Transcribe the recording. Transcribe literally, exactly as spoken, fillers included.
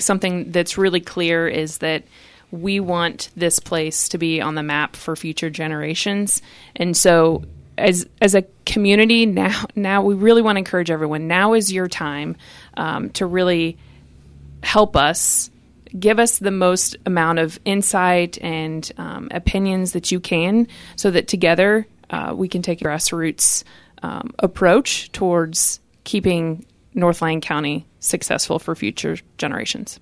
something that's really clear is that we want this place to be on the map for future generations. And so as as a community, now now we really want to encourage everyone. Now is your time um, to really help us, give us the most amount of insight and um, opinions that you can, so that together uh, we can take a grassroots um, approach towards keeping North Lyon County successful for future generations.